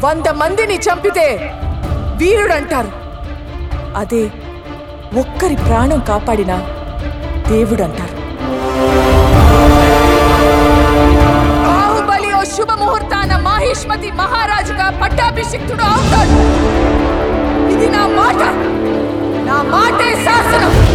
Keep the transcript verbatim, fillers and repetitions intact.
వంద మందిని చంపితే వీరుడంటారు. అదే ఒక్కరి ప్రాణం కాపాడిన దేవుడంటారు. బాహుబలి ఓ శుభముహూర్తాన మాహిష్మతి మహారాజుగా పట్టాభిషిక్తుడు అవుతాడు. ఇది నా మాట, నా మాటే శాసనం.